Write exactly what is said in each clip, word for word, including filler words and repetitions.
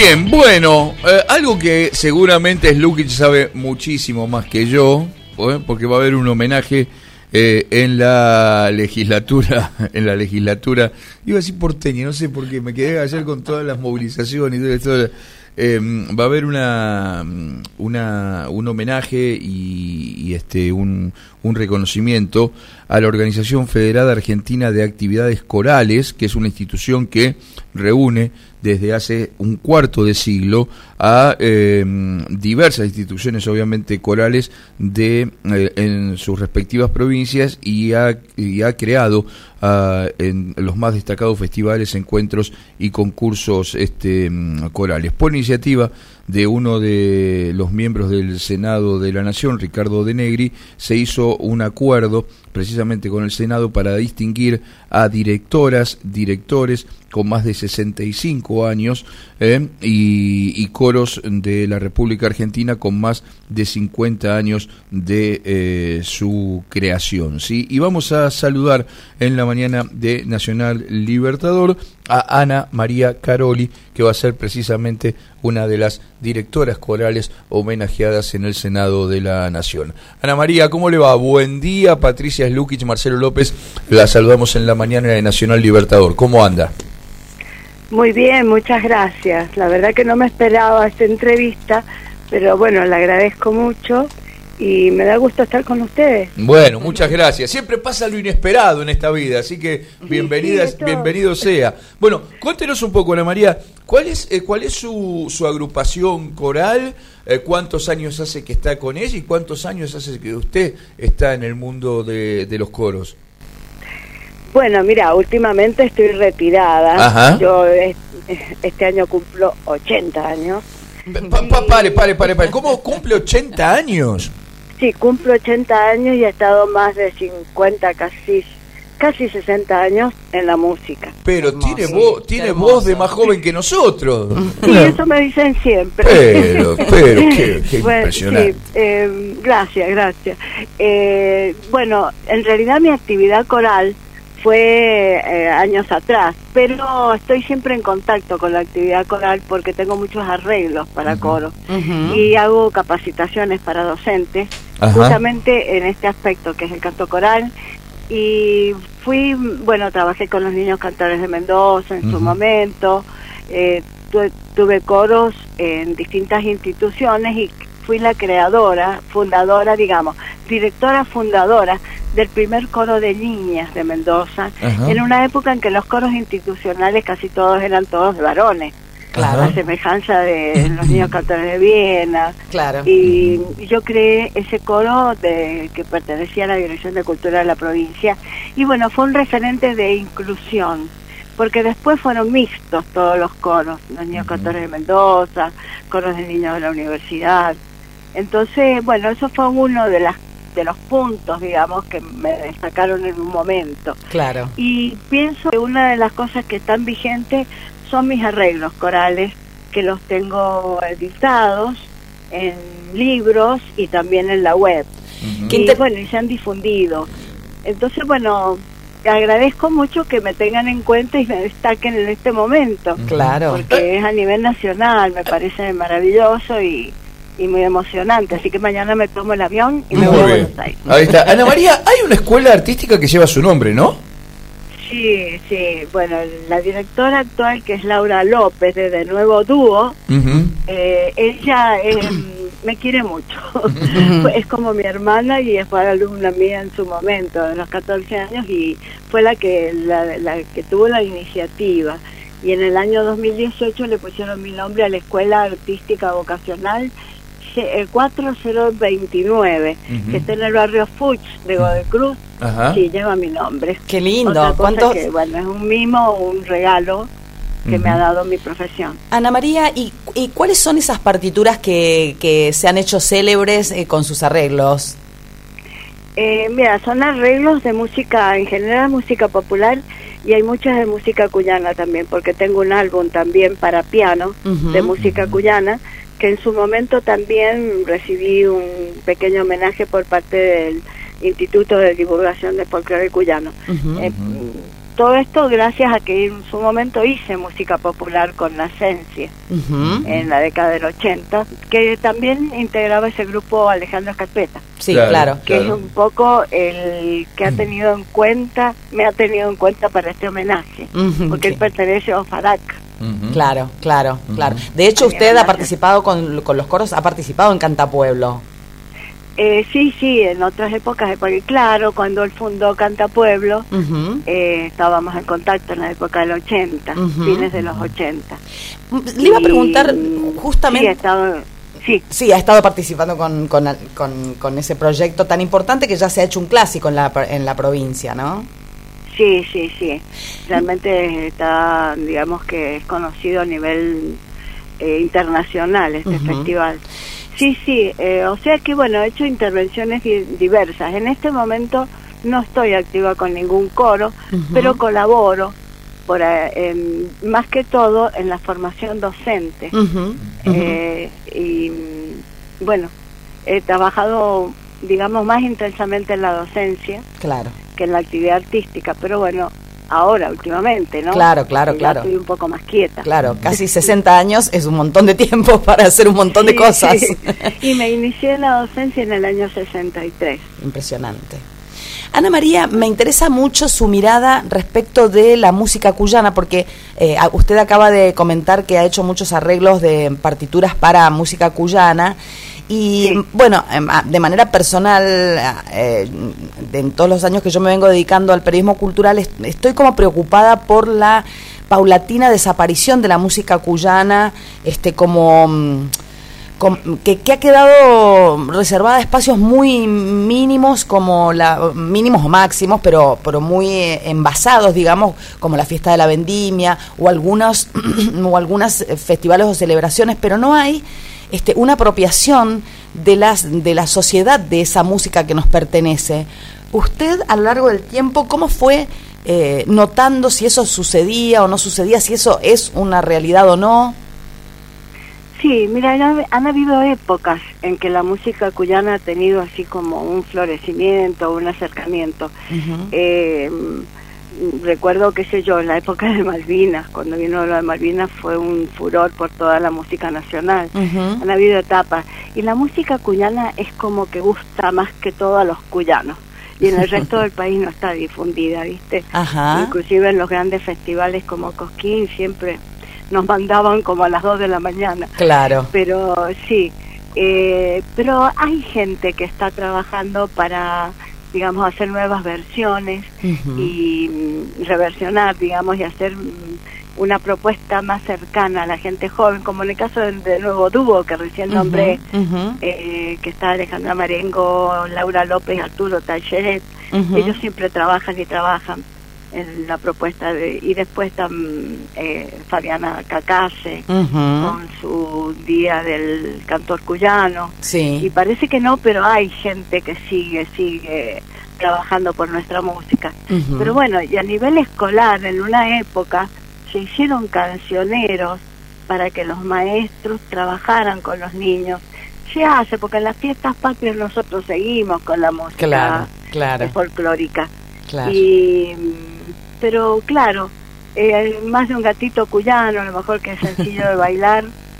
Bien, bueno, eh, algo que seguramente Slukic sabe muchísimo más que yo, ¿eh? Porque va a haber un homenaje eh, en la legislatura, en la legislatura, iba a decir porteña, no sé por qué, me quedé ayer con todas las movilizaciones y todo esto. Eh, va a haber una, una un homenaje y, y este un, un reconocimiento a la Organización Federada Argentina de Actividades Corales, que es una institución que reúne desde hace un cuarto de siglo a eh, diversas instituciones, obviamente corales, de eh, en sus respectivas provincias, y ha, y ha creado uh, en los más destacados festivales, encuentros y concursos este, corales. Por iniciativa de uno de los miembros del Senado de la Nación, Ricardo De Negri, se hizo un acuerdo precisamente con el Senado para distinguir a directoras, directores con más de sesenta y cinco años eh, y, y coros de la República Argentina con más de cincuenta años de eh, su creación, ¿sí? Y vamos a saludar en la mañana de Nacional Libertador a Ana María Caroli, que va a ser precisamente una de las directoras corales homenajeadas en el Senado de la Nación. Ana María, ¿cómo le va? Buen día. Patricia Slukic, Marcelo López, la saludamos en la mañana de Nacional Libertador. ¿Cómo anda? Muy bien, muchas gracias. La verdad que no me esperaba esta entrevista, pero bueno, le agradezco mucho y me da gusto estar con ustedes. Bueno, muchas gracias. Siempre pasa lo inesperado en esta vida, así que bienvenida, sí, sí, bienvenido sea. Bueno, cuéntenos un poco, Ana María, ¿cuál es eh, cuál es su, su agrupación coral? Eh, ¿Cuántos años hace que está con ella y cuántos años hace que usted está en el mundo de, de los coros? Bueno, mira, últimamente estoy retirada. Ajá. Yo este año cumplo ochenta años. Pa, pa, pare, pare, pare, pare. ¿Cómo cumple ochenta años? Sí, cumplo ochenta años y he estado más de cincuenta, casi casi sesenta años en la música. Pero hermoso, tiene voz, tiene voz de más joven que nosotros. Sí, eso me dicen siempre. Pero, pero, qué, qué bueno, impresionante. Sí, eh, gracias, gracias. Eh, bueno, en realidad mi actividad coral fue eh, años atrás, pero estoy siempre en contacto con la actividad coral porque tengo muchos arreglos para uh-huh. coro uh-huh. y hago capacitaciones para docentes, uh-huh. justamente en este aspecto que es el canto coral. Y fui, bueno, trabajé con los niños cantores de Mendoza en uh-huh. su momento, eh, tu, tuve coros en distintas instituciones y fui la creadora, fundadora, digamos, directora fundadora del primer coro de niñas de Mendoza, uh-huh. en una época en que los coros institucionales casi todos eran todos de varones. Claro. La semejanza de los niños cantores de Viena. Claro. Y yo creé ese coro de que pertenecía a la Dirección de Cultura de la provincia. Y bueno, fue un referente de inclusión, porque después fueron mixtos todos los coros, los niños uh-huh. cantores de Mendoza, coros de niños de la universidad. Entonces, bueno, eso fue uno de las de los puntos, digamos, que me destacaron en un momento. Claro. Y pienso que una de las cosas que están vigentes son mis arreglos corales, que los tengo editados en libros y también en la web. Uh-huh. Y inter- bueno, y se han difundido. Entonces, bueno, agradezco mucho que me tengan en cuenta y me destaquen en este momento. Claro. Porque es a nivel nacional, me parece maravilloso y y muy emocionante, así que mañana me tomo el avión y me muy voy a bien. Buenos Aires. Ahí está. Ana María, hay una escuela artística que lleva su nombre, ¿no? Sí, sí, bueno, la directora actual, que es Laura López, de De Nuevo Dúo, uh-huh. eh, ella eh, me quiere mucho, uh-huh. es como mi hermana y fue alumna mía en su momento, de los catorce años, y fue la que, la, la que tuvo la iniciativa. Y en el año dos mil dieciocho le pusieron mi nombre a la Escuela Artística Vocacional cuatro cero veintinueve, uh-huh. que está en el barrio Fuchs de Godoy Cruz. Uh-huh. Sí, lleva mi nombre. Qué lindo. ¿Cuántos? Que, bueno, es un mimo, un regalo que uh-huh. me ha dado mi profesión. Ana María, ¿y, y cuáles son esas partituras que, que se han hecho célebres eh, con sus arreglos? Eh, mira, son arreglos de música, en general música popular, y hay muchas de música cuyana también, porque tengo un álbum también para piano uh-huh. de música cuyana, que en su momento también recibí un pequeño homenaje por parte del Instituto de Divulgación de Folclore Cuyano. Uh-huh, eh, uh-huh. todo esto gracias a que en su momento hice música popular con Nacencia, uh-huh. en la década del ochenta, que también integraba ese grupo Alejandro Escarpeta. Sí, claro, claro. Que claro. es un poco el que ha tenido en cuenta, me ha tenido en cuenta para este homenaje, uh-huh, porque sí. él pertenece a Ofaraca. Uh-huh. Claro, claro, uh-huh. claro. De hecho, usted ha participado con, con los coros, ha participado en Cantapueblo. Eh, sí, sí, en otras épocas, porque claro, cuando él fundó Cantapueblo, uh-huh. eh, estábamos en contacto en la época del ochenta, uh-huh. fines de los ochenta. Le iba a preguntar justamente... Sí, he estado, sí. sí, ha estado participando con, con, con, con ese proyecto tan importante que ya se ha hecho un clásico en la, en la provincia, ¿no? Sí, sí, sí. Realmente está, digamos que es conocido a nivel eh, internacional este uh-huh. festival. Sí, sí, eh, o sea que bueno, he hecho intervenciones di- diversas. En este momento no estoy activa con ningún coro, uh-huh. pero colaboro, por, eh, más que todo en la formación docente. Uh-huh. Uh-huh. Eh, y bueno, he trabajado, digamos, más intensamente en la docencia claro. que en la actividad artística, pero bueno, ahora últimamente, ¿no? Claro, claro, ya claro. Estoy un poco más quieta. Claro, casi sesenta años es un montón de tiempo para hacer un montón sí, de cosas. Sí. Y me inicié en la docencia en el año sesenta y tres. Impresionante. Ana María, me interesa mucho su mirada respecto de la música cuyana, porque eh, usted acaba de comentar que ha hecho muchos arreglos de partituras para música cuyana. Y sí. bueno, de manera personal, eh, en todos los años que yo me vengo dedicando al periodismo cultural, estoy como preocupada por la paulatina desaparición de la música cuyana, este como, como que, que ha quedado reservada a espacios muy mínimos, como la mínimos o máximos, pero pero muy envasados, digamos, como la fiesta de la vendimia o algunos o algunas festivales o celebraciones, pero no hay Este, una apropiación de las de la sociedad de esa música que nos pertenece. Usted, a lo largo del tiempo, ¿cómo fue eh, notando si eso sucedía o no sucedía, si eso es una realidad o no? Sí, mira, han, han habido épocas en que la música cuyana ha tenido así como un florecimiento, un acercamiento. Uh-huh. Eh, recuerdo, qué sé yo, en la época de Malvinas, cuando vino lo de Malvinas fue un furor por toda la música nacional. Uh-huh. Han habido etapas. Y la música cuyana es como que gusta más que todo a los cuyanos. Y en el resto del país no está difundida, ¿viste? Ajá. Inclusive en los grandes festivales como Cosquín siempre nos mandaban como a las dos de la mañana. Claro. Pero sí, eh, pero hay gente que está trabajando para, digamos, hacer nuevas versiones uh-huh. y mm, reversionar, digamos, y hacer mm, una propuesta más cercana a la gente joven, como en el caso del, del nuevo dúo que recién uh-huh. nombré, uh-huh. Eh, que está Alejandra Marengo, Laura López, Arturo Talcheret. Uh-huh. Ellos siempre trabajan y trabajan en la propuesta de, y después también eh, Fabiana Cacase uh-huh. con su Día del Cantor Cuyano. Sí. Y parece que no, pero hay gente que sigue, sigue trabajando por nuestra música. Uh-huh. Pero bueno, y a nivel escolar, en una época se hicieron cancioneros para que los maestros trabajaran con los niños. Se hace, porque en las fiestas patrias nosotros seguimos con la música claro, claro. folclórica. Claro. Y, pero claro, eh, más de un gatito cuyano, a lo mejor que es sencillo de bailar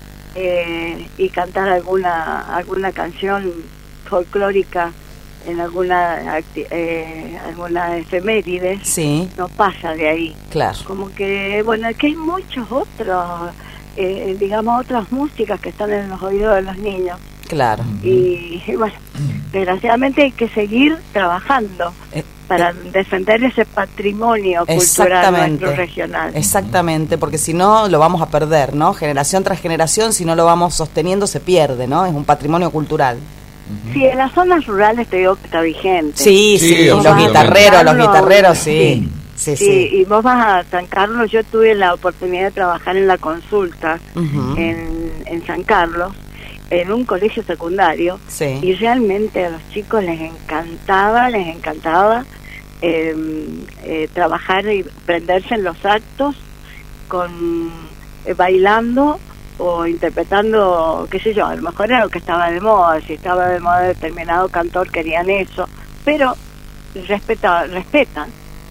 eh, y cantar alguna alguna canción folclórica en alguna eh, alguna efeméride, sí. no pasa de ahí. Claro. Como que, bueno, que hay muchos otros, eh, digamos, otras músicas que están en los oídos de los niños. Claro. Y, y bueno, desgraciadamente hay que seguir trabajando eh, para eh, defender ese patrimonio cultural nuestro regional. Exactamente, porque si no lo vamos a perder, ¿no? Generación tras generación, si no lo vamos sosteniendo se pierde, ¿no? Es un patrimonio cultural. Sí, en las zonas rurales te digo que está vigente. Sí, sí, sí los guitarreros, los guitarreros, sí. Sí, sí, sí. Y vos vas a San Carlos, yo tuve la oportunidad de trabajar en la consulta uh-huh. en, en San Carlos, en un colegio secundario, sí. y realmente a los chicos les encantaba, les encantaba eh, eh, trabajar y prenderse en los actos con eh, bailando o interpretando, qué sé yo, a lo mejor era lo que estaba de moda, si estaba de moda determinado cantor querían eso, pero respeta, respetan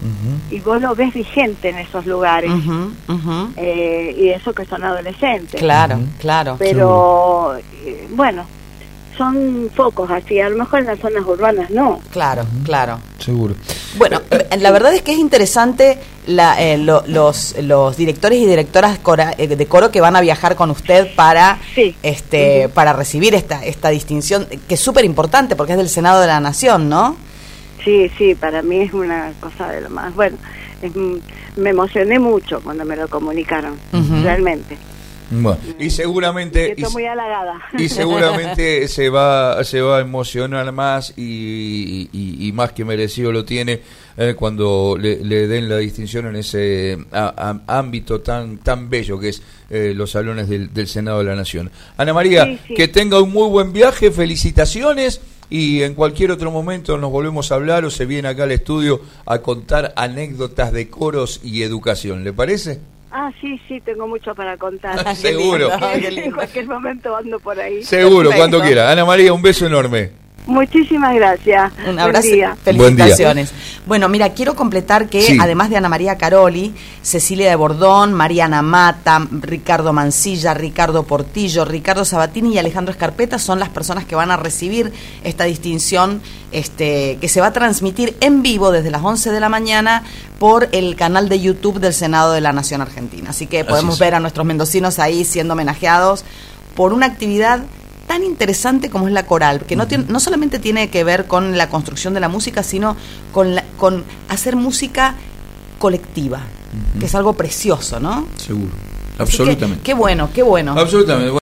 uh-huh. y vos lo ves vigente en esos lugares, uh-huh, uh-huh. Eh, y eso que son adolescentes. Claro, uh-huh. claro. Pero, eh, bueno, son focos así, a lo mejor en las zonas urbanas no. Claro, uh-huh. claro. Seguro. Bueno, la verdad es que es interesante la, eh, lo, los, los directores y directoras cora, eh, de coro que van a viajar con usted para sí. este uh-huh. para recibir esta esta distinción, que es súper importante porque es del Senado de la Nación, ¿no? Sí, sí, para mí es una cosa de lo más... Bueno, es, me emocioné mucho cuando me lo comunicaron, uh-huh. realmente. Bueno, y seguramente estoy muy halagada. Y seguramente se va se va a emocionar más y, y, y más que merecido lo tiene eh, cuando le, le den la distinción en ese a, a, ámbito tan tan bello que es eh, los salones del, del Senado de la Nación. Ana María, sí, sí. que tenga un muy buen viaje, felicitaciones, y en cualquier otro momento nos volvemos a hablar o se viene acá al estudio a contar anécdotas de coros y educación, ¿le parece? Ah, sí, sí, tengo mucho para contar. Ah, seguro. En cualquier momento ando por ahí. Seguro, perfecto. Cuando quiera. Ana María, un beso enorme. Muchísimas gracias. Un abrazo. Buen día. Felicitaciones. Buen día. Bueno, mira, quiero completar que sí. además de Ana María Caroli, Cecilia de Bordón, Mariana Mata, Ricardo Mancilla, Ricardo Portillo, Ricardo Sabatini y Alejandro Escarpeta son las personas que van a recibir esta distinción este, que se va a transmitir en vivo desde las once de la mañana por el canal de YouTube del Senado de la Nación Argentina. Así que podemos Así ver a nuestros mendocinos ahí siendo homenajeados por una actividad tan interesante como es la coral, que no, tiene, no solamente tiene que ver con la construcción de la música, sino con, la, con hacer música colectiva, uh-huh. que es algo precioso, ¿no? Seguro, absolutamente. Que, qué bueno, qué bueno. Absolutamente.